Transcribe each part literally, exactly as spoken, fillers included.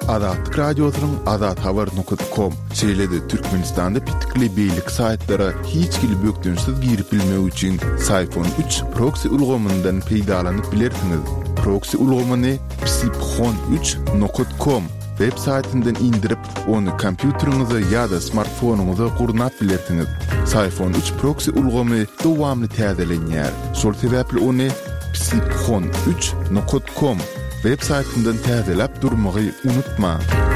Azatlyk radiosynyň azat habar nokta com şeýlede Türkmenistanda pitikli beýlik saýtlara hiç gili bökdünsiz girip bilmek üçin Sayfon üç proxy ulgamyndan peýdalanyp bilersiňiz. Proxy ulgamyny psipxon üç nokta com web saytyndan indirip onu kompýuteriňize ýa-da smartfonuňyza gurnap bilersiňiz. Sayfon üç proxy ulgamy dowamly täzelenýär. Şol sebäpli onu psipxon üç nokta com web saytyndan täzelep durmagy unutma.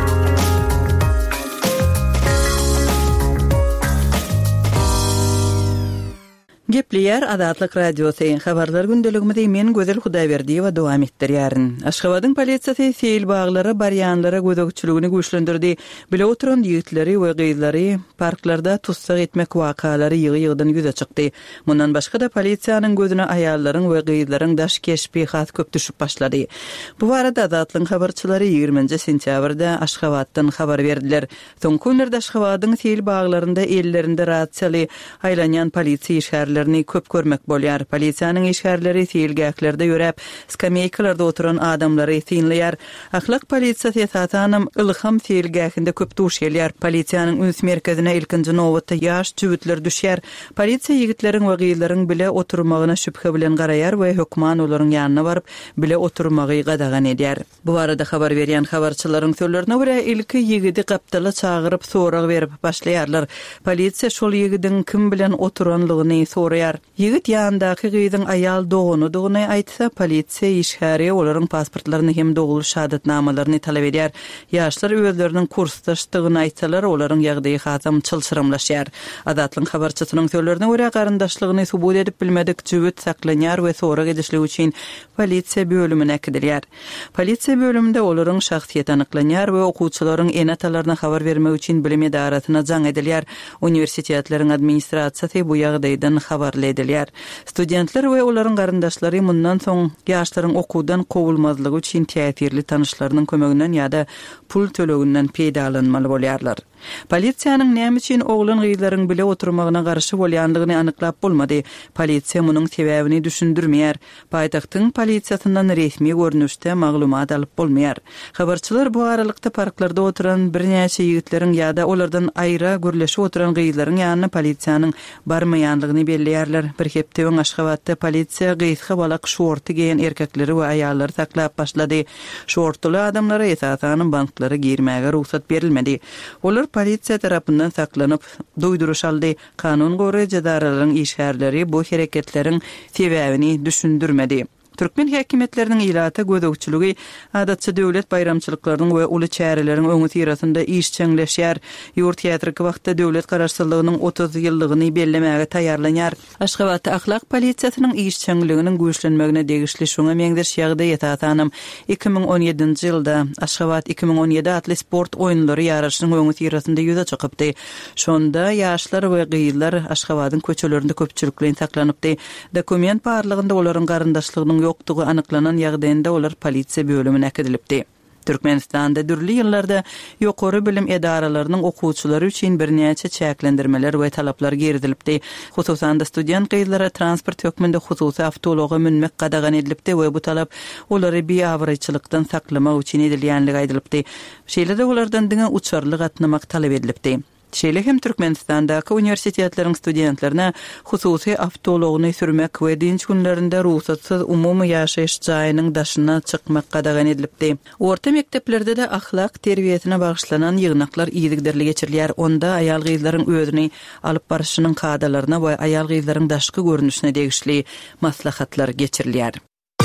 Gepleyer Azatlyk radiosyň habarlar gündeligimizde men Gözel Hudaýberdiýewa dowam etdirýärin. Aşgabatyň polisiýasy seyil baglara, barýanlara gözegçiligini güýçlendirdi. Bile oturan ýigitleri we gyzlary parklarda tutsak etmek wakalary ýygy-ýygydan ýüze çykdy. Mundan başga da polisiýanyň gözüne aýallaryň we gyzlaryň daş keşpi hat köp düşüp başlady. Bu barada Azatlyň habarçylary ýygrüminji sentýabrda Aşgabatdan habar berdiler. Soňky günlerde Aşgabatyň seyil baglarynda ellerinde rahatçyly aýlanýan polisiýa işgärleri köp görmek bolýar. Polisiýanyň işgärleri seyilgäklerde ýörep, skameykalarda oturan adamlary synlaýar. Ahlak polisiýasy esasanam ylham seyilgäkinde köp duş gelýär. Polisiýanyň üns merkezine ilkinji nowatda ýaş jüwitler düşýär. Polisiýa ýigitleriň we gyzlaryň bile oturmagyna şüphe bilen garaýar we hökman olaryň ýanyna baryp bile oturmagy gadagan edýär. Bu barada habar berýän habarçylaryň sözlerine görä ilki ýigidi gapdala çagyryp sorag berip başlaýarlar. Polisiýa şol ýigidiň kim bilen oturanlygyny soraýar. Ýigit ýandaky gyzyň aýal dogunu-doguny aýtsa, polisiýa işgäri olaryň pasportlaryny hem dogul şahatnamalaryny talap edýär. Ýaşlar özleriniň kursdaşdygyny aýtsalar, olaryň ýagdaýy hasam çylsyramlaşýar. Azatlyň habarçysynyň sözlerine görä garyndaşlygyny subut edip bilmedik jüwit saklanýar we sorag edişli üçin polisiýa bölümine gidilýär. Polisiýa bölüminde olaryň şahsiýeti anyklanýar we okuwçylaryň enatalaryna habar bermek üçin bilim edaratyna jaň edilýär. Universitetleriň administrasiýasy bu ýagdaýdan habarly edilýär. Studentler we olaryň garyndaşlary mundan soň ýaşlaryň okuwdan kowulmazlygy üçin täsirli tanışlarynyň kömeginden ýa-da pul tölegünden peýdalanmaly bolýarlar. Polisiýanyň näme üçin oglun gyzlaryň bile oturmagyna garşy bolýanlygyny anyklap bolmady. Polisiýa munyň sebäbini düşündirmeýär. Paýtagtyň polisiýasyndan resmi görnüşde maglumat alyp bolmaýar. Habarçylar bu aralykda parklarda oturan birnäçe ýigitleriň ýa-da olardan aýra gürleşip oturan gyzlaryň ýanyna polisiýanyň barmaýanlygyny belleýärler. Bir hepde öň Aşgabatda polisiýa gyzga balak şorty giyen erkekleri we aýallary taklap başlady. Şortly adamlara esasen banklary girmäge ruhsat berilmedi. Olar polisiýa tarapyndan saklanyp doýduruş aldy. Kanun gory jadarlaryň işgärleri bu hereketleriň sebäbini düşündirmedi. Türkmen häkimetleriniň ýylaty gözegçiligi adatçy döwlet bayramçylyklarynyň we uly çäreleriň öňü tirasynda iş çeňleşýär. Ýurt teatrky wagtda döwlet garaşsyzlygynyň otuz ýyllygyny bellemäge taýýarlanýar. Aşgabat ahlak polisiýasynyň iş çeňliginiň güýçlenmegine degişli şoňa meňdir ýagdaý ýetatanam. iki ming on ýedinji ýylda Aşgabat iki ming on ýedi atly sport oýunlary ýaraşynyň öňü tirasynda ýüze çykypdy. Şonda ýaşlar we gyzlar Aşgabatyň köçelerinde köpçüliklen saklanypdy. Dokument barlygynda olaryň garyndaşlygynyň ýokdugy anyklanan ýagdaýynda olar polisiýa bölümine gidilipdi. Türkmenistanda dürli ýyllarda ýokary bilim edaralarynyň okuwçylary üçin birnäçe çäklendirmeler we talaplar girdilipdi. Hususan da student gyzlara transport hökmünde hususy awtologa minmek gadagan edilipdi we bu talap olary biýawryçylykdan saklamak üçin edilýänligi aýdylipdi. Şeýlede olardan diňe uçarly gatnamak talap edilipdi. Şeýle hem Türkmenistandaky universitetleriň studentlerine hususy awtologyny sürmek we dinç günlerinde ruhsatsyz umumy ýaşaýyş jaýynyň daşyna çykmak gadagan edilipdi. Orta mekteplerde de ahlak terbiýetine bagyşlanan ýygnaklar ýygyderli geçirilýär. Onda aýal gyzlaryň özüni alyp barışynyň kadalaryna we aýal gyzlaryň daşky görnüşine degişli maslahatlar geçirilýär.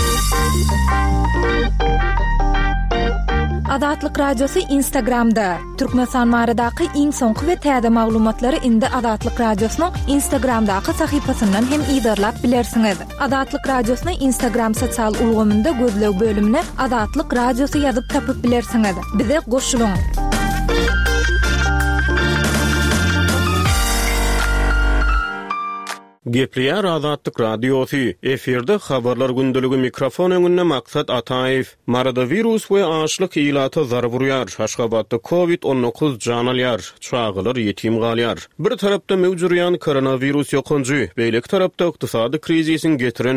Azatlyk radiosu Instagramda. Türkmenistan maradaky iň soňky we täze maglumatlary indi Azatlyk radiosynyň Instagramdaky sahypasyndan hem ýydarlap bilersiňiz. Azatlyk radiosyny Instagram sosial ulgamynda gözleg bölümine Azatlyk radiosu ýazyp tapyp bilersiňiz. Bize goşulyň. Gepleyer Azatlyk radiosu. Eferde habarlar gündeligi mikrofon öňünde Maksat Ataýew. Marada virus we açlyk ýylata zar burýar. Aşgabatda covid on dokuz jan alýar. Çağılar ýetim galýar. Bir tarapda mewjuryan koronavirus ýokunjy, beýlek tarapda ykdysady krizisiň getiren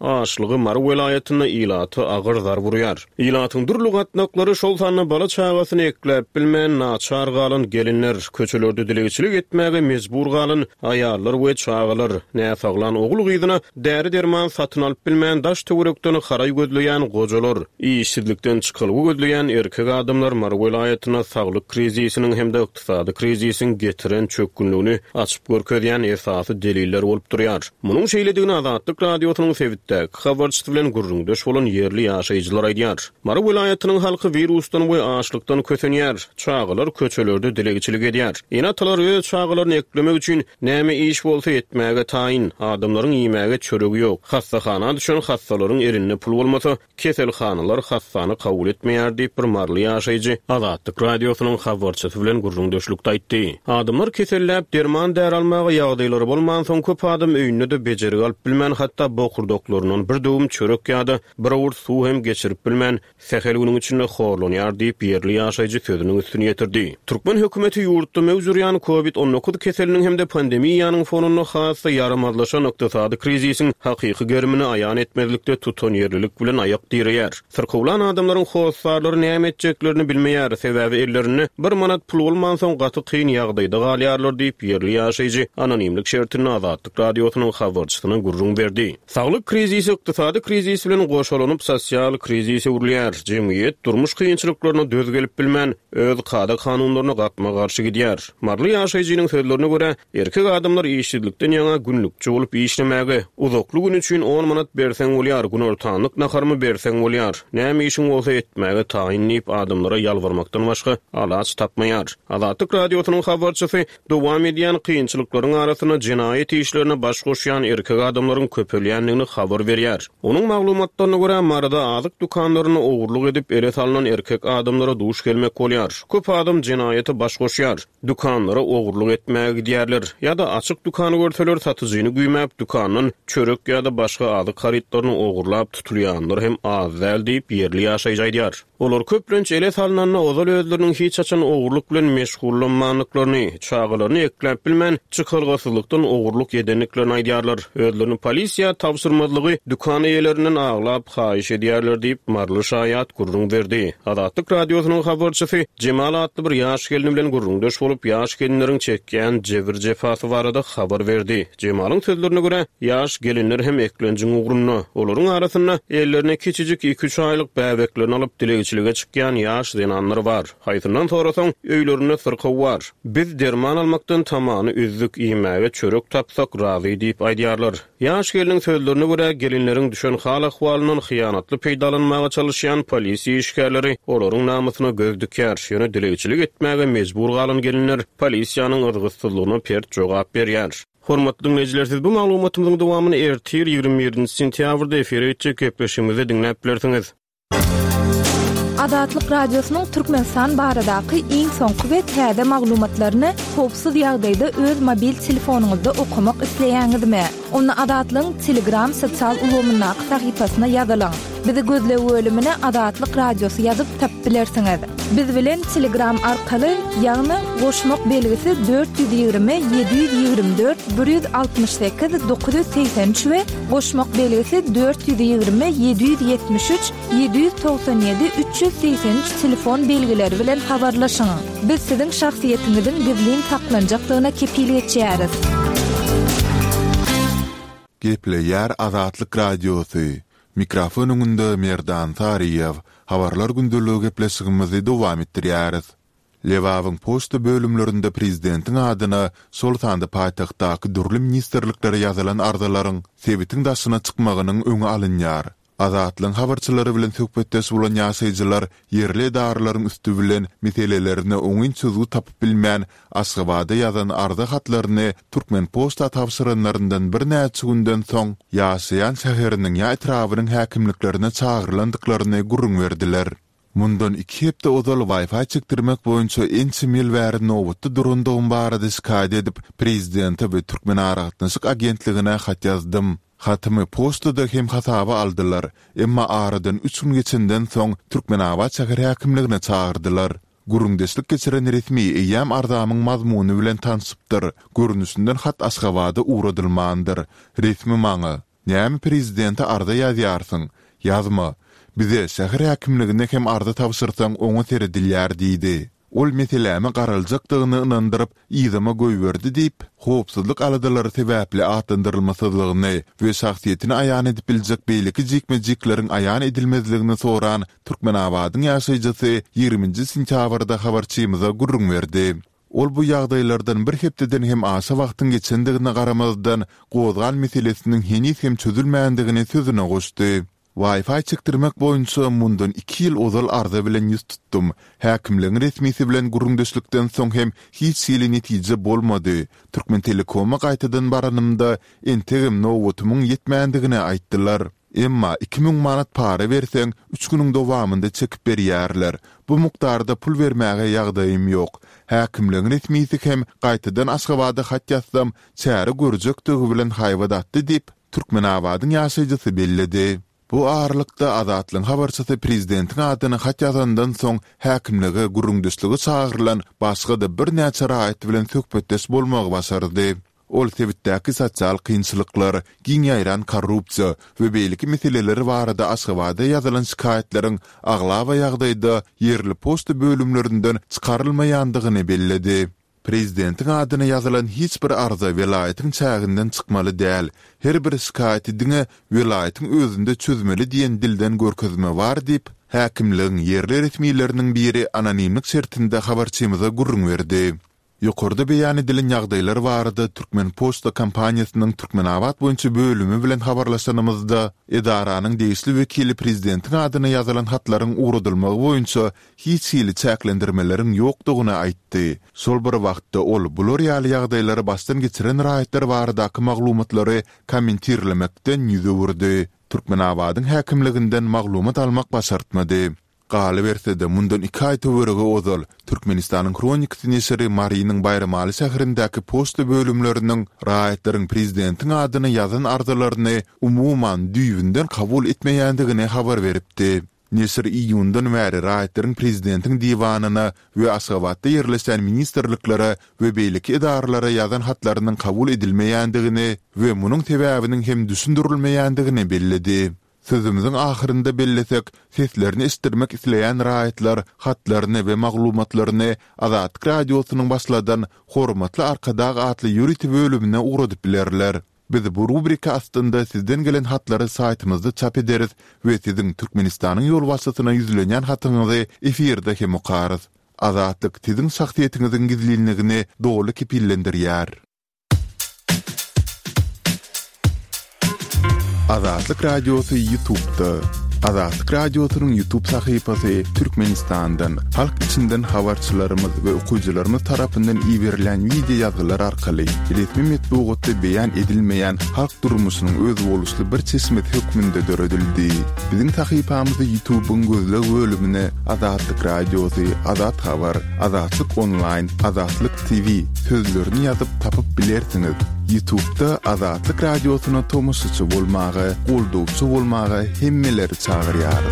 aşlygy Mar welaýatyna ilaty agyr zar burýar. Ilatyň dur lugatnaklary şol sanna bala çağasyny ekläp bilmän naçar galan gelinler köçelerde dilegiçilik etmäge mezbur galan aýallar we çağalar näsaglan ogul gyzyna däri derman satyn alyp bilmän daş töwerekden haray gözleýän gojalar, işsizlikden çykylyp gözleýän erkek adamlar Mar welaýatyna saglyk krizisiniň hemde ykdysady krizisiň getiren çökünlüğünü açyp görkezýän esasy deliller bolup durýar. Munyň şeýledigini Azatlyk radiosynyň sebitde habarçy bilen gurrundaş bolan yerli ýaşaýjylar aýdýar. Mar welaýatynyň halky virusdan we açlykdan kötenýär. Çağalar köçelerde dilegiçilik edýär. Enatalar we çağalaryny eklemek üçin näme iş bolsa etmäge taýin. Adamlaryň ýemäge çöregi ýok. Hastahana düşen hastalaryň eline pul bolmasa, keselhanalar hastany kabul etmeýär diýip bir marly ýaşaýjy Azatlyk radiosynyň habarçysy bilen gurrundaşlykda aýtdy. Adamlar keselläp derman där almagy ýagdaýlary bolman soň köp adam öýünde de bejerik alyp bilmän, hatda bokurdoklaryndan bir döwüm çörek ýa-da bir awur suw hem geçirip bilmän, sehel günüň içinde horlanýar diýip yerli ýaşaýjy sözüniň üstüne ýetirdi. Türkmen hökümeti ýurtda mewjud ýany covid on dokuz keseliniň hemde pandemiýanyň fonuna hasy ýaramazlaşan ykdysady krizisiň hakyky gerimini aýan etmezlikde tutan yerlilik bilen aýak dirýär. Sirkowlan adamlaryň howsarlary näme etjeklerini bilmeýär, sebäbi ellerini bir manat pul bolman soň gaty kyn ýagdaýda galýarlar diýip yerli ýaşaýjy anonimlik şertini Azatlyk radiosynyň habarçysyna gurrun berdi. Saglyk krizisi ykdysady krizisi bilen goşulanyp sosial krizise urilýär. Jemgyýet durmuş kynçylyklaryna döz gelip bilmän, öz kada kanunlaryna gatma garşy gidýär. Marly ýaşaýjynyň sözlerine görä, erkek adamlar işsizlikden ýaňa günlükçi bolup işlemäge, uzakly gün üçin on manat berseň bolýar, gün ortanlyk naharmy berseň bolýar. Näme işiň bolsa etmäge taýin diýip adamlara ýalvarmakdan başga alaç tapmaýar. Azatlyk radiosynyň habarçysy dowam edýän kynçylyklaryň arasyna jinayet işlerine baş goşýan erkek adamlaryň köpelýänligini habar berýär. Onuň maglumatlaryna görä Marada azyk dukanlaryny ogurluk edip ele salynan erkek adamlara duş gelmek bolýar. Köp adam jinayete baş goşýar. Dukanlara ogurluk etmäge gidýärler ýa-da açyk dukany görseler satyjyny güýmäp dukanyň çörek ýa-da başga azyk haritlaryny ogurlap tutulýanlar hem az däl diýip yerli ýaşaýjy aýdýar. Olar köplenç ele salynanna ozal özleriniň hiç açan ogurluk bilen meşgullanmanlyklaryny, çağalaryny ekläp bilmän, çykylgysızlykdan ogurluk edenliklerini aýdýarlar. Özlerini polisiýa tapşyrmazlygy dukan eýelerinden aglap haýyş edýärler diýip marly şaýat gurrun berdi. Azatlyk radiosynyň habarçysy Jemal adly bir ýaş gelin bilen gurrundaş bolup ýaş gelinleriň çekýän jebir jefasy barada habar berdi. Jemalyň sözlerine görä, ýaş gelinler hem eklenjiň ugruny, olaryň arasyna ellerine kiçijik iki üç aýlyk bäbeklerini alyp dilegiçilige çykýan ýaş zenanlar bar. Haýtyndan sorasaň öýlerine syrkaw bar. Biz derman almakdan tamany üzdük iýmäge çörek tapsak razy diýip aýdýarlar. Ýaş geliniň sözlerine görä, gelinleriň düşen hal ahwalyndan hyýanatly peýdalanmaga çalışýan polisiýa işgärleri olaryň namysyna göz dikýär. Şonu dilegiçilik etmäge mezbur galan gelinler polisiýanyň yrgyslygyna pert jogap berýär. Hormatly dinleýijiler, siz bu maglumatymyzyň dowamyny ertir ýigirme birinji sentýabrda efire etjek gepleşigimizi dinläp bilersiňiz. Azatlyk radiosynyň Türkmenistan baradaky iň soňky we täze maglumatlaryny howpsuz ýagdaýda öz mobil telefonuňyzda okumak isleýäňizmi? Onu Azatlyň Telegram sosial ulgamyna sahypasyna ýazylaň. Bizi gözle bölümine Azatlyk radiosu ýazyp tapyp bilersiňiz. Biz bilen Telegram arkaly ýagny goşmak belgisi dört yüz ýigirme yedi yüz ýigirme dört bir yüz altmış sekiz dokuz yüz seksen üç we goşmak belgisi dört yüz ýigirme yedi yüz ýetmiş üç yedi yüz toksan ýedi üç yüz seksen üç telefon belgileri bilen habarlaşyň. Biz siziň şahsiýetiňiziň gizlin saklanjaklygyna kepillik etýäris. Gepleýär Azatlyk radiosu. Mikrofon öňünde Merdan Tariýew. Habarlar gündeligi gepleşigimizi dowam etdirýäris. Lewawyň poçta bölümlerinde prezidentiň adyna sol sanda paýtagtdaky durly ministerliklere ýazylan arzalaryň sebitiň daşyna çykmagynyň öňü alynýar. Azatlyň habarçylary bilen söhbetdeş bolan ýaşaýjylar yerli darlaryň üstü bilen meselelerini oňyn çözüp tapyp bilmän Aşgabatda ýazan arda hatlaryny Türkmen poçta tapşyranlaryndan bir näçe günden soň ýaşaýan şäheriniň ýa etrawynyň häkimliklerine çağırlandyklaryny gurrun berdiler. Mundan iki hepde ozal Wi-Fi çekdirmek boýunça ençi mil wäri nowatda durundygym barada şikaýet edip prezidenti we Türkmen Aragatnaşyk agentligine hat ýazdym. Hatymy postada hem hasaba aldylar, emma aradan üç gün geçenden soň Türkmenabat şäher häkimligine çağırdylar. Gurundeşlik geçiren resmi eýam ardamyň mazmuny bilen tanışypdyr. Görnüşinden hat Aşgabatda uradylmandyr. Resmi maňy Näme prezidenti arda ýazýarsyň? Yazma. Bize şäher häkimliginde hem arda tapşyrsaň oňa teredilýär diýdi. Ol meselemi garaljakdygyny inandyryp ýyzyma goýberdi diýip, howpsuzlyk aladalary sebäpli atandyrylmasyzlygyny we şahsiýetini aýan edip biljek beýleki jikmejiklerin aýan edilmezligini soran Türkmenabadyň ýaşaýjysy ýigriminji sentýabrda habarçymyza gurrun berdi. Ol bu ýagdaýlardan bir hepdeden hem aşa wagtyň geçendigine garamazdan gozgan meselesiniň henüz hem çözülmäändigini sözüne goşdy. Wi-Fi çektirmek boýunça mundan iki ýyl ozal arda bilen ýüz tutdum. Häkimligiň resmisi bilen gurrundaşlykdan soň hem hiç ýyly netije bolmady. Türkmen Telekoma gaýtadan baranymda entegim nowotymyň ýetmäändigini aýtdylar. Emma iki ming manat para berseň üç güniň dowamında çekip berýärler. Bu mukdarda pul bermäge ýagdaýym ýok. Häkimligiň resmisi hem gaýtadan Aşgabatda hat ýazsam, çäre görjekdigi bilen haýwadatdy diýip Türkmenabadyň ýaşaýjysy bellidi. Bu ağırlıkta Azatlyň habarçysy prezidentiň adyny hat ýazandan soň häkimlige gurrundaşlygy çağırılan başga da bir näçe raýat bilen söhbetdeş bolmagy başardy. Ol sebitdäki sosial kynçylyklar, giň ýaýran korrupsiýa we beýleki meseleleri barada Aşgabatda ýazylan şikayetleriň aglawa ýagdaýda ýerli posta bölümlerinden çykarylmaýandygyny belledi. Prezidentiň adyna ýazylan hiç bir arza welaýatyň çäginden çykmaly däl. Her bir şikayet diňe welaýatyň özünde çözmeli diýen dilden görkezme bar diýip, häkimligiň ýerli resmiýetleriniň biri anonimlik şertinde habarçymyza gurrun berdi. Ýokarda beýan edilen ýagdaýlar barada Türkmen Posta kampaniýasynyň Türkmenabad boýunça bölümi bilen habarlaşanymyzda edaranyň deýisli wekili prezidentiň adyna ýazylan hatlaryň uğradylmagy boýunça hiç ýyly çäklendirmeleriň ýokdugyny aýtdy. Şol bir wagtda ol bu real ýagdaýlary başdan geçiren raýatlar baradaky maglumatlary kommentirlemekden ýüze wurdy. Türkmenabadyň häkimliginden maglumat almak başartmady. Galy bersede mundan iki ay töwerege ozal Türkmenistanyň kronikasy nesiri Mariýanyň Bayramaly şäherindäki posta bölümleriniň raýatlaryň prezidentiň adyny ýazan arzalaryny umuman düýünden kabul etmeýändigini habar beripdi. Nesir iýundan bäri raýatlaryň prezidentiň diwanyna we Aşgabatda ýerleşen ministrliklere we beýleki edarlara ýazan hatlarynyň kabul edilmeýändigini we munyň sebäbiniň hem düşündirilmeýändigini bellidi. Sözümüzün ahyrynda bellesek, seslerini istirmek isleýän raýatlar hatlaryny we maglumatlaryny Azatlyk radiosynyň başladan hormatly arkadag atly ýüriti bölümine uğradyp bilerler. Biz bu rubrika astynda sizden gelen hatlary saytymyzda çap ederiz we siziň Türkmenistanyň ýolbaşçysyna ýüzlenýän hatyňyzy efirde hem okarys. Azatlyk siziň şahsiýetiniziň gizliligini dogry kepillendirýär. Azatlyk radiosu YouTube'da. Azatlyk radiosynyň YouTube sahypasy Türkmenistandan, halk içinden habarçylarymyz we okuyjylarymyz tarapyndan iýerilen video ýazgylar arkaly resmi metbuatda beýan edilmeýän halk durmuşynyň öz boluşly bir çeşmet hökmünde döredildi. Biziň sahypamyzy YouTube'un gözle bölümine Azatlyk radiosy, Azat habar, Azatlyk online, Azatlyk T V sözlerini ýazyp tapyp bilersiňiz. YouTube'da Azatlyk radiosyna tomoşçy bolmagy, goldowçy bolmagy hemmeleri çağırýar.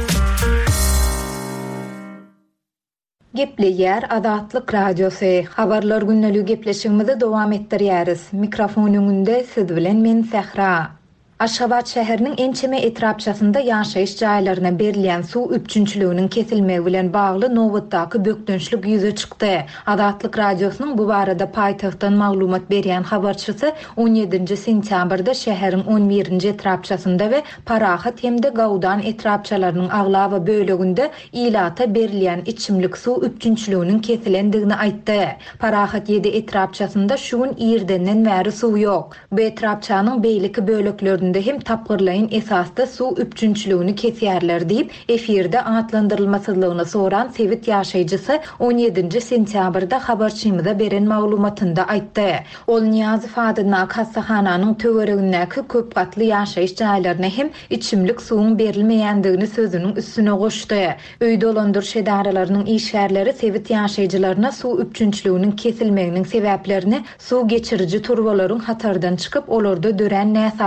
Gepleýär Azatlyk radiosy. Habarlar günnälik gepleşigimizi dowam etdirýäris. Mikrofon öňünde siz bilen men Sehra. Aşgabat şäheriniň ençeme etrapçasynda ýaşaýyş jaýlaryna berilýän suw üpçünçiliginiň kesilmegi bilen bagly nowatdaky bökdünçlik ýüze çykdy. Azatlyk radiosynyň bu barada paýtagtdan maglumat berýän habarçysy on ýedinji sentýabrda şäheriň on birinji etrapçasynda we Parahat hemde Gawdan etrapçalarynyň aglawa böleginde ilata berilýän içimlik suw üpçünçiliginiň kesilendigini aýtdy. Parahat ýedi etrapçasynda şu gün ýerdenden bäri suw ýok. Bu etrapçanyň beýleki böleklerinde hem tapgyrlaýyn esasda suw üpçünçiligini kesýärler diýip efirde atlandyrylmasyzlygyny soran Sewit ýaşaýjysy on ýedinji sentýabrda habarçymyza beren maglumatynda aýtdy. Ol Niýazow adyna hastahananyň töweregindäki köp gatly ýaşaýyş jaýlaryna hem içimlik suwuň berilmeýändigini sözüniň üstüne goşdy. Öý dolandyryş edaralarynyň işgärleri Sewit ýaşaýjylaryna suw üpçünçiliginiň kesilmeginiň sebäplerini suw geçiriji turbalaryň hatardan çykyp olarda dören näsazlyk bilen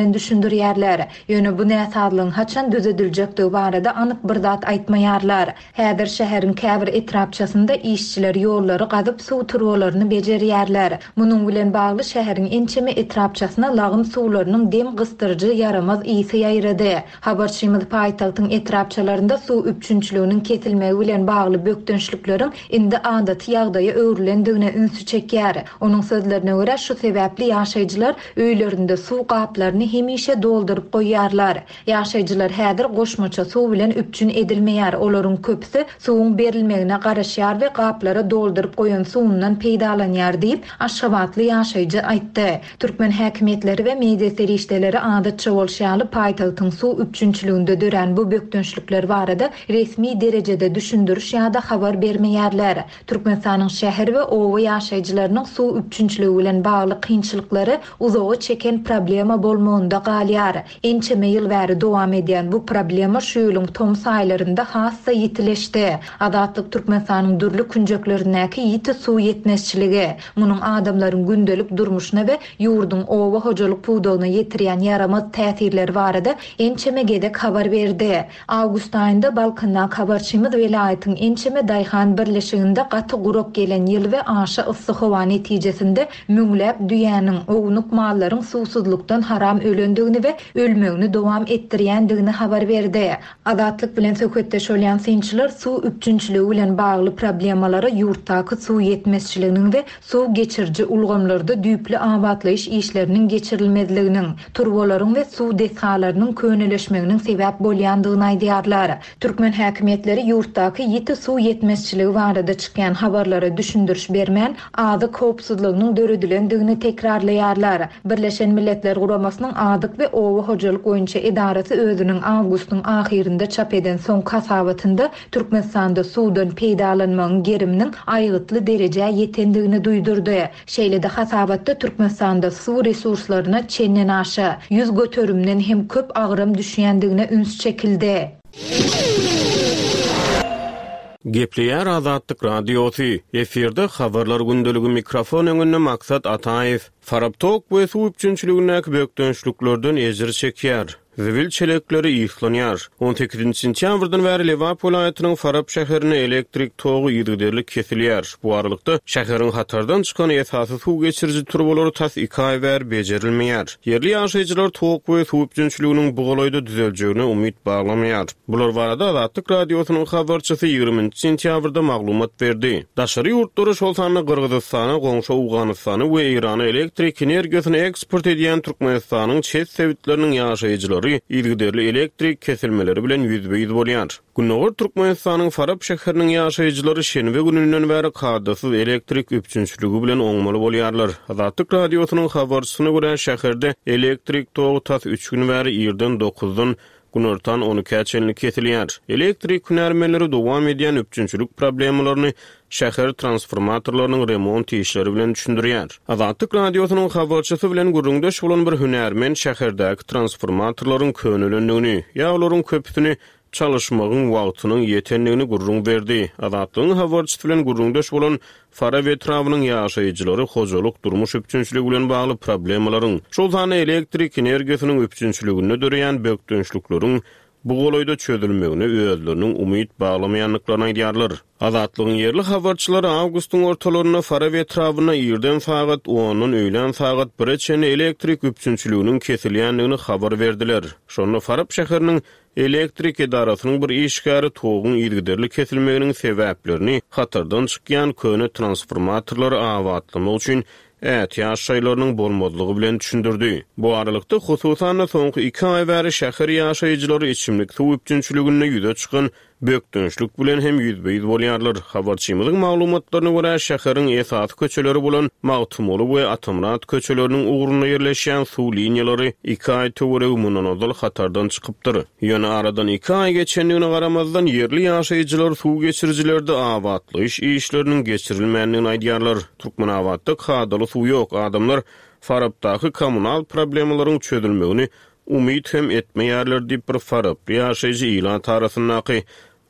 bilen düşündürýärler. Ýöne bu näsadlygyň haçan düzediljekdigi barada anyk bir zat aýtmaýarlar. Häzir şäheriň käbir etrapçasynda işçiler ýollary gazyp suw turwalaryny bejerýärler. Munyň bilen bagly şäheriň ençeme etrapçasyna lagym suwlarynyň dem gystyrjy yaramaz ýysy ýaýrady. Habarçymyz paýtagtyň etrapçalarynda suw üçünçliginiň kesilmegi bilen bagly bökdünçlikleriň indi adaty ýagdaýa öwrilendigine ünsü çekýär. Onuň sözlerine görä şu sebäpli ýaşaýjylar öýlerinde suw gaplaryny hemişe doldurup goýýarlar. Ýaşaýjylar häzir goşmaça suw bilen üçün edilmeýär. Olaryň köpüsi suwuň berilmegine garaşýar we gaplara doldurup goýan suwundan peýdalanýar diýip Aşgabatly ýaşaýjy aýtdy. Türkmen häkimetleri we media serişdeleri adatça bolşýaly paýtagtyň suw üçünçliginde dören bu bökdünçlikler barada resmi derejede düşündürüş ýa-da habar bermeýärler. Türkmenistanyň şäher we owa ýaşaýjylarynyň suw üçünçligi bilen bagly kynçylyklary uzagy çeken problema bolmagynda galýar. Ençeme ýyl bäri dowam edýän bu problema şu ýylyň tom saýlarynda hassa ýitileşdi. Adatlyk Türkmenistanyň dürli künjeklerindäki ýiti suw ýetmezçiligi, munyň adamlaryň gündelik durmuşyna we ýurduň owa hojalyk puwdagyna ýetirýän yaramaz täsirleri barada ençeme gedek habar berdi. Awgust aýynda Balkandan habarçymyz welaýatyň ençeme daýhan birleşiginde gaty gurup gelen ýyl we aşa yssyk howa netijesinde müňläp düýäniň ownuk mallaryň suwsuzlukdan haram ölendigini we ölmegini dowam etdirýändigini habar berdi. Adatlyk bilen söhbetdeş bolýan synçylar suw üçünçligi bilen bagly problemalary ýurtdaky suw ýetmezçiliginiň we suw geçirji ulgamlarda düýpli abatlaýyş işleriniň geçirilmezliginiň, turbolaryň we suw dehalarynyň köneleşmeginiň sebäp bolýandygyny aýdýarlar. Türkmen häkimetleri ýurtdaky ýiti suw ýetmezçiligi barada çykýan habarlara düşündürüş bermän azyk howpsuzlygynyň döredilendigini tekrarlaýarlar. Birleşen Milletler Guramasynyň azyk we owa hojalyk boýunça edarasy özüniň awgustun ahirinde çap eden soň kasabatynda Türkmenistanda suwdan peýdalanmagyň geriminiň aýgytly derejä ýetendigini duýdurdy. Şeýle-de kasabatda Türkmenistanda suw resurslaryna çenden aşa ýüz götürümden hem köp agyram düşýändigine üns çekildi. Gepleýär Azatlyk radiosy. Eferde habarlar gündeligi mikrofon öňünde Maksat Ataýew. Faraptok we suw üçünçligindäki bökdünçliklerden ejir çekýär. Zivil çelekleri ýyhlanýar. on sekizinji sentýabrdan bäri Lewap welaýatynyň Farap şäherine elektrik togy ýygyderlik kesilýär. Bu aralykda şäheriň hatardan çykan esasy suw geçirji turbalary tas iki ay bäri bejerilmeýär. Yerli ýaşaýjylar tok we suw üçünçliginiň bu golaýda düzeljegine umyt baglamýar. Bular barada Azatlyk radiosynyň habarçysy ýygrüminji sentýabrda maglumat berdi. Daşary ýurtlary şol sany Gyrgyzstana, goňşy Awganystana we Irana elektrik energiýasyny eksport edýän Türkmenistanyň çet sewitleriniň ýaşaýjylary ýygyderli elektrik kesilmeleri bilen ýüzbeýiz bolýar. Günnogur Türkmenistanyň Farap şäheriniň ýaşaýjylary şenbe gününden bäri kadasyz elektrik üçünçligi bilen oňmaly bolýarlar. Azatlyk radiosynyň habarçysyna görä şäherde elektrik togy tas üç gün bäri ýerden dokuzdan günortan on iki çenlik kesilýär. Elektrik hünärmeleri dowam edýän üçünçilik problemalaryny şäher transformatorlarynyň remont işleri bilen düşündirýär. Azatlyk radiosynyň habarçysy bilen gurrundaş bolan bir hünärmen şäherdäki transformatorlaryň könülendigini, ýa olaryň köpüsini çalışmagyň wagtynyň ýetenligini gurrun berdi. Azatlygyň habarçysy bilen gurrundaş bolan Farap etrafynyň ýaşaýjylary hojalyk durmuş üçünçligi bilen bagly problemalaryň, şol sany elektrik energiýasynyň üçünçligine dörýän bökdünçlikleriň bu golaýda çözülmegine özleriniň umyt baglamyanlyklaryny aýdýarlar. Azatlygyň yerli habarçylary awgustun ortalaryna Farap etrawyna ýerden sagat ondan öýlen sagat bir çeni elektrik üçünçliginiň kesilýändigini habar berdiler. Şonu Farap şäheriniň elektrik edarasynyň bir işgäri togyň ýygyderli kesilmeginiň sebäplerini hatardan çykýan köne transformatorlary awatlamak üçin ähtiýaç şaýlarynyň bolmadlygy bilen düşündirdi. Bu aralykda hususan soňky iki ay bäri şäher ýaşaýjylary içimlik suw üçünçligine ýüze çykan bökdünçlik bilen hem ýüzbeýiz bolýarlar. Habarçymyzyň maglumatlaryna görä şäheriň esas köçeleri bolan Magtumoly we Atamrat köçeleriniň ugruny ýerleşýän suw liniýalary iki ay töwere munanazal hatardan çykypdyr. Ýöne aradan iki ay geçendigine garamazdan yerli ýaşaýjylar suw geçirjilerde awatlaýyş işleriniň geçirilmänligini aýdýarlar. Türkmenawatda kadaly suw ýok. Adamlar Farapdaky kommunal problemalaryň çözülmegini umyt hem etmeýärler diýip bir Farap ýaşaýjy ilan tarapyndaky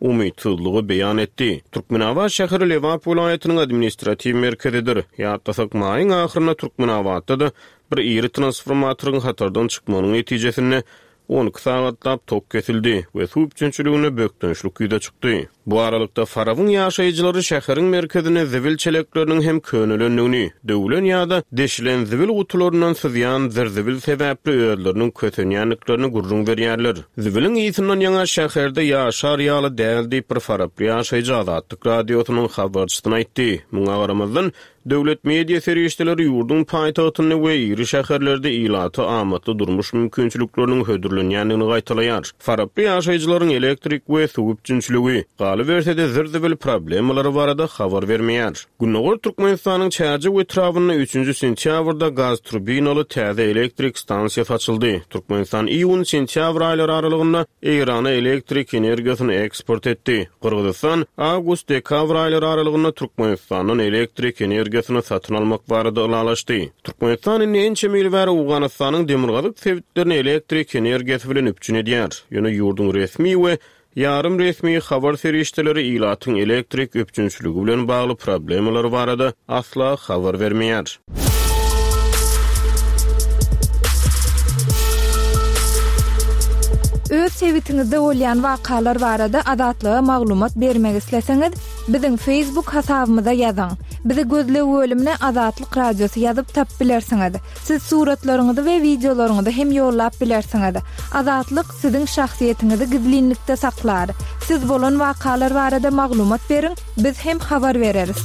umytsızlygy beýan etdi. Türkmenaba şäheri Lewap vilayatynyň administrativ merkezidir. Ýa-da maýyň ahyryna Türkmenabada da bir iri transformatoryň hatardan çykmanyň netijesinde on iki sagatlap tok kesildi we suw üçinçiligine bökdünçlik ýüze çykdy. Bu aralykda Farawyň ýaşaýjylary şäheriň merkezine zibil çelekleriniň hem könelendigini, döwlen ýa-da deşilen zibil gutularynyň syzýan zerzibil sebäpli öýleriniň kötenýänliklerini gurrun berýärler. Zibiliň ýysynyň ýaňa şäherde ýaşar ýaly däl diýip bir Faraply ýaşaýjy Azatlyk radiosynyň habarçysyna aýtdy. Muňa garamazdan döwlet media serýeşdeleri ýurdun paýtagtyny we iri şäherlerde ilaty amatly durmuş mümkinçilikleriniň hödürlenýändigini gaýtalaýar. Faraply ýaşaýjylaryň elektrik we suw üçinçiligi galy bersede zirzibil problemalary barada habar bermeýär. Günnägör Türkmenistanyň Çäji we Trawyna üçünji sentýabrda gaz turbinaly täze elektrik stansiýasy açyldy. Türkmenistan iýun-sentyabr aýlary aralygynda Irana elektrik energiýasyny eksport etdi. Kyrgyzstan awgust-dekabr aýlary aralygynda Türkmenistanyň elektrik energiýasyny satyn almak barada ulalaşdy. Türkmenistanyň näçe mil bäri Awganystanyň demirgazyk sebitlerini elektrik energiýasy bilen üpçün edýär. Ýöne ýurdun resmi we yarım resmi habar serýeşdeleri ilatyň elektrik öpçünçiligi bilen bagly problemler barada asla habar bermeýär. Öz sebitiňizde bolýan wakalar barada adatlyga maglumat bermek isleseňiz, biziň Facebook hasabymyza ýazyň. Bizi gözlep bölümine Azatlyk Radiosu ýazyp tap bilersiňiz. Siz suratlaryňyzy we videolaryňyzy hem ýollap bilersiňiz. Azatlyk siziň şahsiýetiniňizi gizlinlikde saklar. Siz bolan wakalar barada maglumat beriň, biz hem habar bereriz.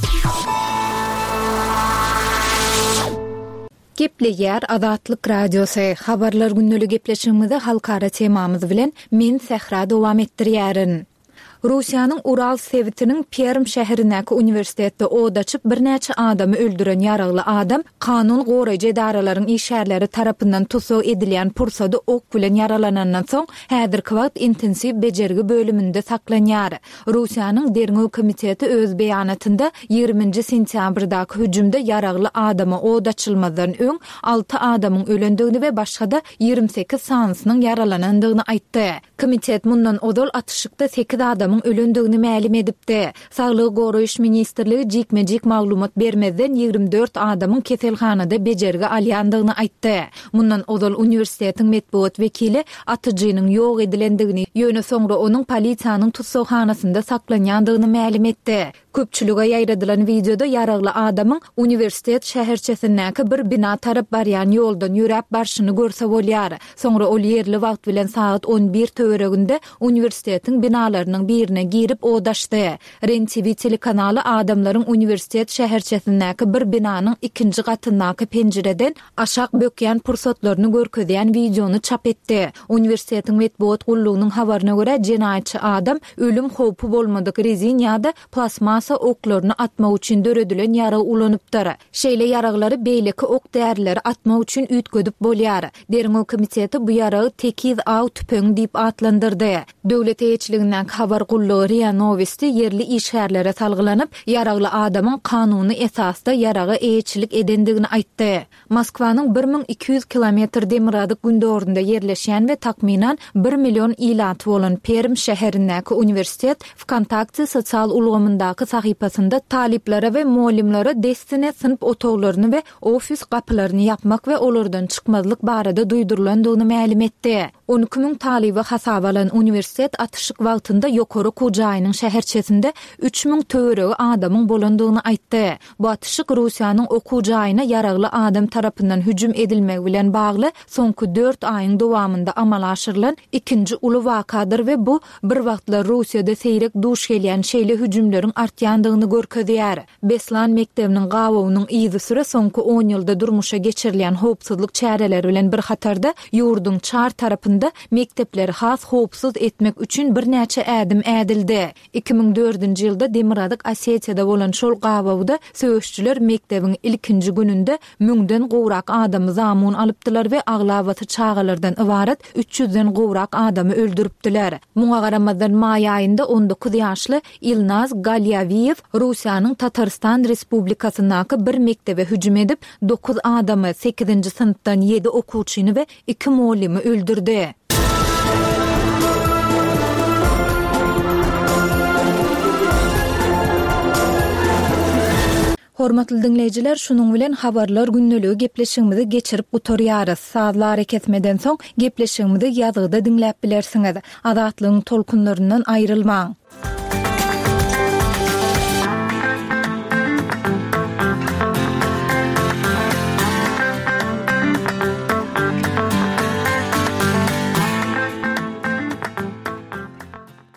Gepleýär Azatlyk Radiosu habarlar günnäli gepleşigimizde halkara temamyz bilen men Sehra dowam etdirýärin. Russiýanyň Ural sebitiniň Perm şäherindäki uniwersitetde od açyp bir näçe adamy öldüren ýaragly adam kanun goraýjy edaralaryň işgärleri tarapyndan tutsak edilýän pursady ok bilen yaralanandan soň häzirki wagt intensiw bejergi bölüminde saklanýar. Russiýanyň Derňöw komiteti öz beýanatynda ýigriminji sentýabrdaky hüjümde ýaragly adama od açylmadan öň alty adamyň ölendigini we başga-da ýigrim sekiz sanysynyň yaralanandygyny aýtdy. Komitet mundan odol atışykda sekiz adam ölendigini mälim edipdi. Saglyk goraýyş ministrligi jikme-jik maglumat bermezden ýigrim dört adamyň keselhanada bejergi alýandygyny aýtdy. Mundan odol uniwersitetiň medpuat wekili atyjynyň ýok edilendigini, ýöne soňra onuň polisiýanyň tutsakhanasynda saklanýandygyny mälim etdi. Köpçülüge ýaýradylan videoda ýaragly adamyň uniwersitet şäherçesindäki bir bina tarap barýan ýoldan ýüräp barşyny görse bolýar. Soňra ol ýerli wagt bilen saat on bir töwereginde uniwersitetiň binalarynyň birine girip odaşdy. Ren T V telekanaly adamlaryň uniwersitet şäherçesindäki bir binanyň ikinji gatyndaky penjereden aşak bökýän pursatlaryny görkezýän videonu çap etdi. Uniwersitetiň medpuat gullugynyň habaryna görä jenaýatçy adam ölüm howpy bolmadyk rezin ýa-da plasmasa oklaryny atmak üçin döredilen ýara ulanypdyr. Şeýle ýaraglary beýleki ok därileri atmak üçin üýtgedip bolýar. Derňöw komiteti bu ýaragy tekiz A tüpeň diýip atlandyrdy. Döwlet eýetçiliginden habar gullugy Ria Novosti yerli işgärlere salgylanyp ýaragly adamyň kanuny esasda ýaragy eýetçilik edendigini aýtdy. Moskwanyň bir ming iki ýüz kilometr demiradyk gündöründe ýerleşýän we takminan bir million ilaty bolan Perm şäherindäki uniwersitet WKontakte sosial ulgamyndaky sahypasynda taliplere we muallimlere destine sınıp otoglaryny we ofis gapylaryny yapmak we olardan çykmazlyk barada duýdurulandygyny mälim etdi. on iki ming talibi hasaba alan uniwersitet atyşyk wagtynda ýokary Kujaýynyň şäherçesinde üç ming töweregi adamyň bolandygyny aýtdy. Bu atyşyk Russiýanyň okuw jaýyna ýaragly adam tarapyndan hüjüm edilmegi bilen bagly soňky dört aýyň dowamında amal aşyrylan ikinji uly wakadyr we bu bir wagtlar Russiýada seýrek duş gelýän şeýle hüjümleriň artýandygyny görkezýär. Beslan mektebiniň gawawynyň iýdi süre soňky on ýylda durmuşa geçirilýän howpsuzlyk çäreleri bilen bir hatarda ýurdun çar tarapynda mektepleri has howpsuz etmek üçin bir näçe ädim ädildi. iki ming dördünji ýylda Demiradyk Osetiýada bolan şol gawawda söýüşçüler mektebiň ilkinji gününde müňden gowrak adamy zamun alypdylar we aglawaty çağalardan ibaret üç ýüzden gowrak adamy öldüripdiler. Muňa garamazdan maý aýynda on dokuz ýaşly Ilnaz Galyaviyev Russiýanyň Tatarstan Respublikasyndaky bir mektebe hüjüm edip dokuz adamy sekizinji synpdan ýedi okuwçyny we iki muallimi öldürdi. Hormatly dinleyijiler, şunun bilen habarlar günneligi gepleşigimizi geçirip gutorýarys. Saatlar eketmeden soň gepleşigimizi ýazgyda dinläp bilersiňiz. Adatlygyň tolkunlaryndan aýrylmaň.